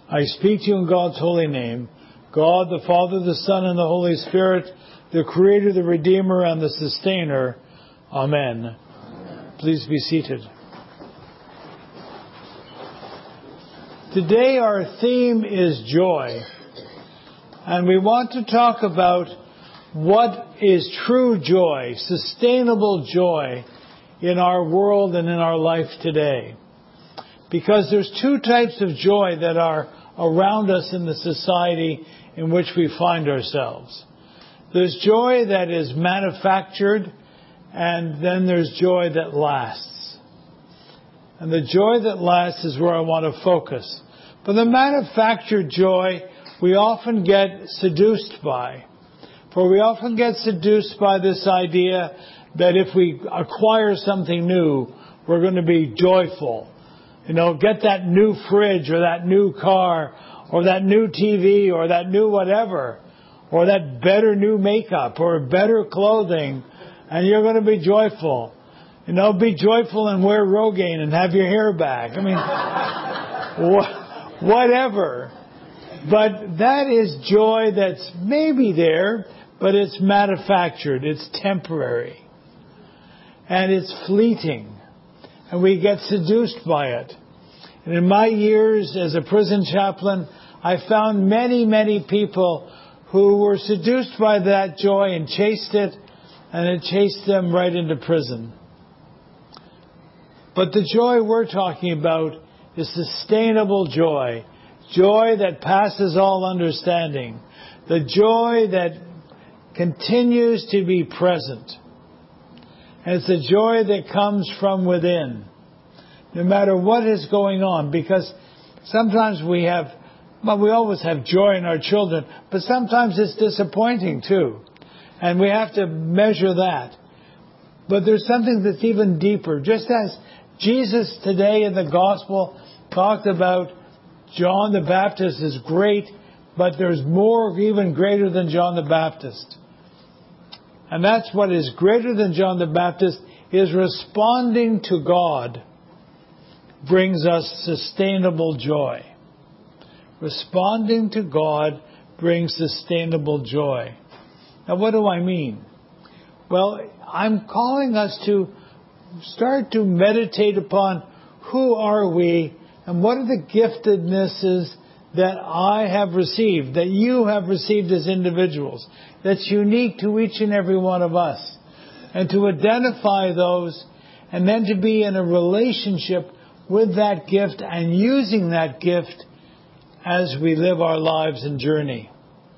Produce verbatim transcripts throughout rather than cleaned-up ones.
I speak to you in God's holy name, God, the Father, the Son, and the Holy Spirit, the Creator, the Redeemer, and the Sustainer. Amen. Please be seated. Today our theme is joy. And we want to talk about what is true joy, sustainable joy in our world and in our life today. Because there's two types of joy that are around us in the society in which we find ourselves. There's joy that is manufactured, and then there's joy that lasts. And the joy that lasts is where I want to focus. But the manufactured joy we often get seduced by. For we often get seduced by this idea that if we acquire something new, we're going to be joyful. You know, get that new fridge or that new car or that new T V or that new whatever or that better new makeup or better clothing, and you're going to be joyful. You know, be joyful and wear Rogaine and have your hair back. I mean, wh- whatever. But that is joy that's maybe there, but it's manufactured. It's temporary. And it's fleeting. And we get seduced by it. And in my years as a prison chaplain, I found many, many people who were seduced by that joy and chased it, and it chased them right into prison. But the joy we're talking about is sustainable joy. Joy that passes all understanding. The joy that continues to be present. And it's a joy that comes from within, no matter what is going on. Because sometimes we have, well, we always have joy in our children, but sometimes it's disappointing too. And we have to measure that. But there's something that's even deeper. Just as Jesus today in the gospel talked about John the Baptist is great, but there's more even greater than John the Baptist. And that's what is greater than John the Baptist, is responding to God brings us sustainable joy. Responding to God brings sustainable joy. Now, what do I mean? Well, I'm calling us to start to meditate upon who are we and what are the giftednesses that I have received, that you have received as individuals, that's unique to each and every one of us. And to identify those and then to be in a relationship with that gift and using that gift as we live our lives and journey.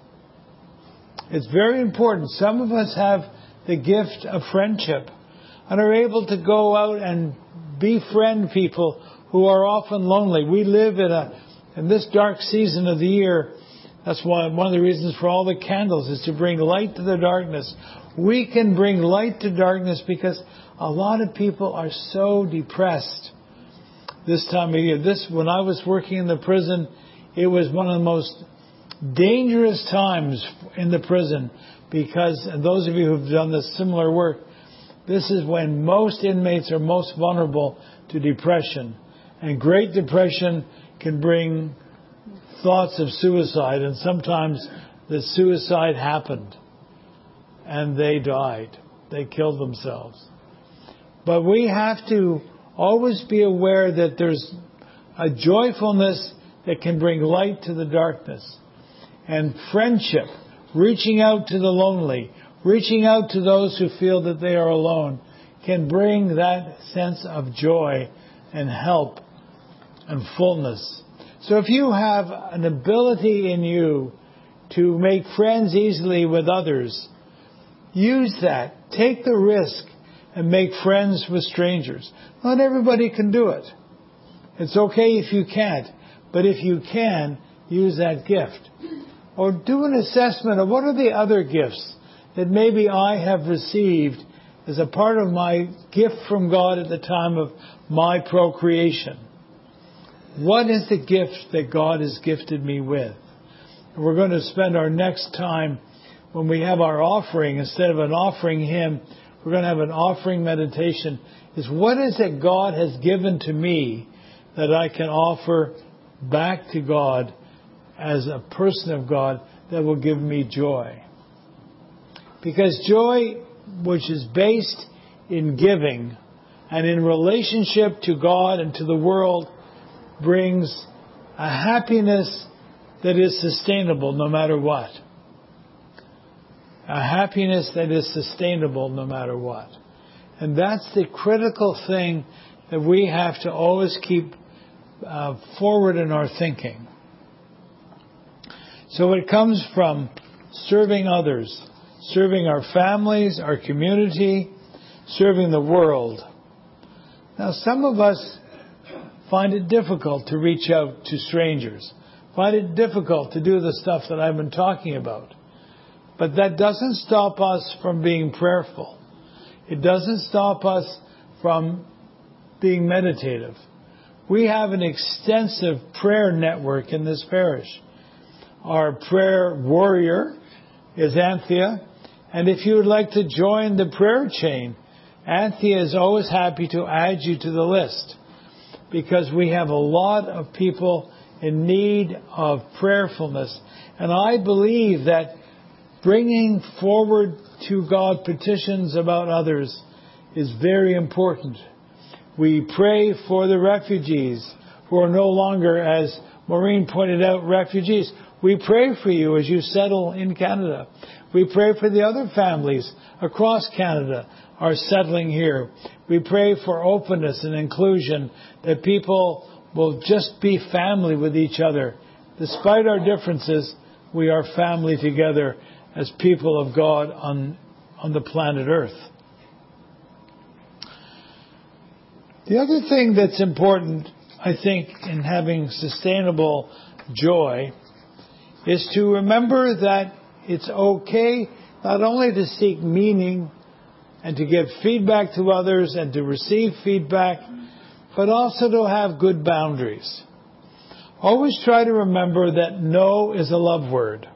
It's very important. Some of us have the gift of friendship and are able to go out and befriend people who are often lonely. We live in a in this dark season of the year. That's why one of the reasons for all the candles is to bring light to the darkness. We can bring light to darkness because a lot of people are so depressed this time of year. This, when I was working in the prison, it was one of the most dangerous times in the prison because, and those of you who've done this similar work, this is when most inmates are most vulnerable to depression. And Great Depression can bring thoughts of suicide, and sometimes the suicide happened and they died. They killed themselves. But we have to always be aware that there's a joyfulness that can bring light to the darkness. And friendship, reaching out to the lonely, reaching out to those who feel that they are alone, can bring that sense of joy and help and fullness. So if you have an ability in you to make friends easily with others, use that. Take the risk and make friends with strangers. Not everybody can do it. It's okay if you can't, but if you can, use that gift. Or do an assessment of what are the other gifts that maybe I have received as a part of my gift from God at the time of my procreation. What is the gift that God has gifted me with? And we're going to spend our next time when we have our offering, instead of an offering hymn, we're going to have an offering meditation, is what is it God has given to me that I can offer back to God as a person of God that will give me joy. Because joy, which is based in giving and in relationship to God and to the world, brings a happiness that is sustainable no matter what. A happiness that is sustainable no matter what. And that's the critical thing that we have to always keep uh, forward in our thinking. So it comes from serving others, serving our families, our community, serving the world. Now, some of us find it difficult to reach out to strangers, find it difficult to do the stuff that I've been talking about. But that doesn't stop us from being prayerful. It doesn't stop us from being meditative. We have an extensive prayer network in this parish. Our prayer warrior is Anthea. And if you would like to join the prayer chain, Anthea is always happy to add you to the list, because we have a lot of people in need of prayerfulness. And I believe that bringing forward to God petitions about others is very important. We pray for the refugees who are no longer, as Maureen pointed out, refugees. We pray for you as you settle in Canada. We pray for the other families across Canada are settling here. We pray for openness and inclusion, that people will just be family with each other. Despite our differences, we are family together as people of God on, on the planet Earth. The other thing that's important, I think, in having sustainable joy is to remember that it's okay not only to seek meaning and to give feedback to others and to receive feedback, but also to have good boundaries. Always try to remember that no is a love word.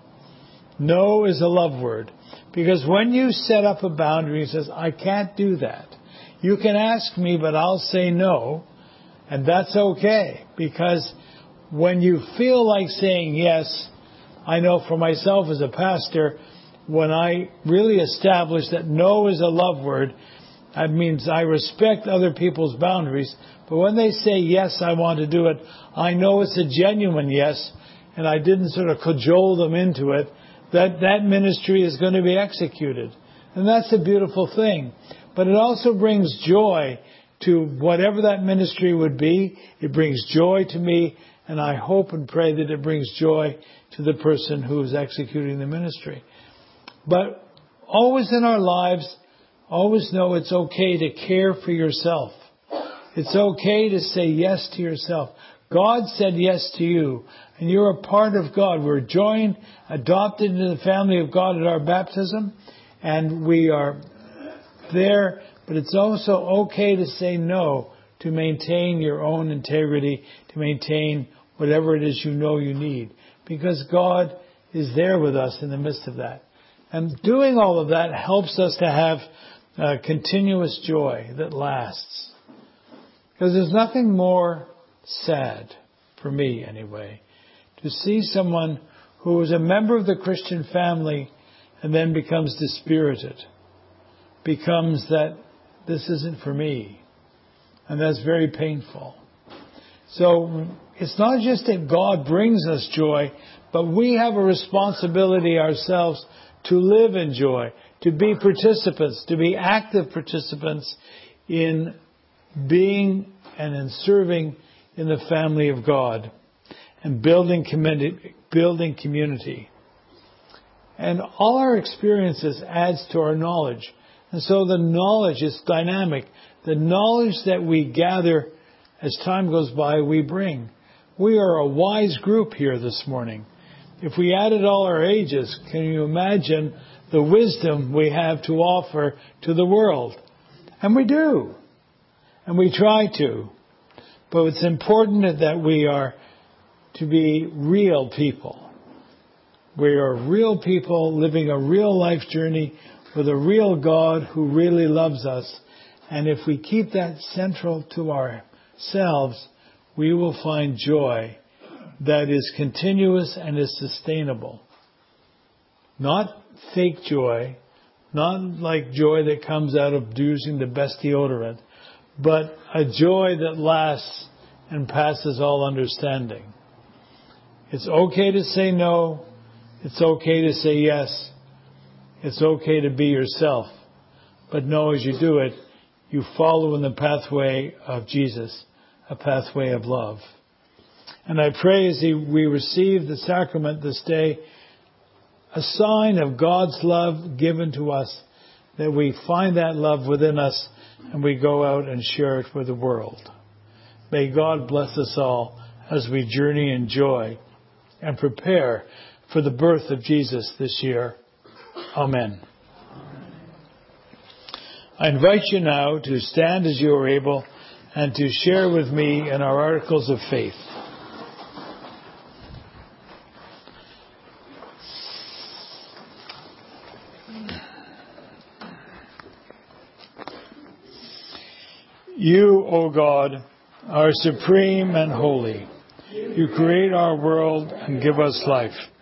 No is a love word. Because when you set up a boundary and says, I can't do that, you can ask me, but I'll say no, and that's okay. Because when you feel like saying yes, I know for myself as a pastor, when I really establish that no is a love word, that means I respect other people's boundaries. But when they say, yes, I want to do it, I know it's a genuine yes, and I didn't sort of cajole them into it, that that ministry is going to be executed. And that's a beautiful thing. But it also brings joy to whatever that ministry would be. It brings joy to me, and I hope and pray that it brings joy to the person who is executing the ministry. But always in our lives, always know it's okay to care for yourself. It's okay to say yes to yourself. God said yes to you, and you're a part of God. We're joined, adopted into the family of God at our baptism, and we are there. But it's also okay to say no, to maintain your own integrity, to maintain whatever it is you know you need, because God is there with us in the midst of that. And doing all of that helps us to have uh, continuous joy that lasts. Because there's nothing more sad, for me anyway, to see someone who is a member of the Christian family and then becomes dispirited, becomes that this isn't for me. And that's very painful. So it's not just that God brings us joy, but we have a responsibility ourselves to live in joy, to be participants, to be active participants in being and in serving in the family of God and building community. Building community. And all our experiences adds to our knowledge. And so the knowledge is dynamic. The knowledge that we gather as time goes by, we bring. We are a wise group here this morning. If we added all our ages, can you imagine the wisdom we have to offer to the world? And we do. And we try to. But it's important that we are to be real people. We are real people living a real life journey with a real God who really loves us. And if we keep that central to ourselves, we will find joy that is continuous and is sustainable. Not fake joy, not like joy that comes out of using the best deodorant, but a joy that lasts and passes all understanding. It's okay to say no. It's okay to say yes. It's okay to be yourself. But know as you do it, you follow in the pathway of Jesus, a pathway of love. And I pray as we receive the sacrament this day, a sign of God's love given to us, that we find that love within us and we go out and share it with the world. May God bless us all as we journey in joy and prepare for the birth of Jesus this year. Amen. I invite you now to stand as you are able and to share with me in our articles of faith. You, O God, are supreme and holy. You create our world and give us life.